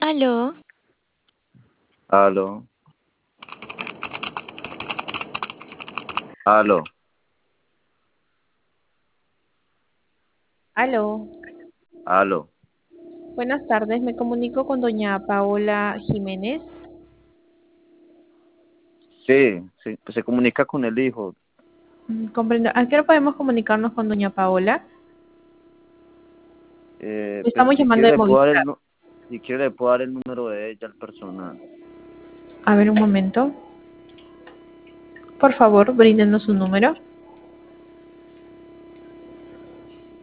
Aló, Aló, aló, Aló, aló. buenas tardes, me comunico con doña Paola Jiménez. Sí, sí, pues se comunica con el hijo. Comprendo. ¿A qué hora podemos comunicarnos con doña Paola? Pues Estamos llamando de Movistar. si quiere le puedo dar el número de ella al personal. A ver, un momento. Por favor, bríndenos su número.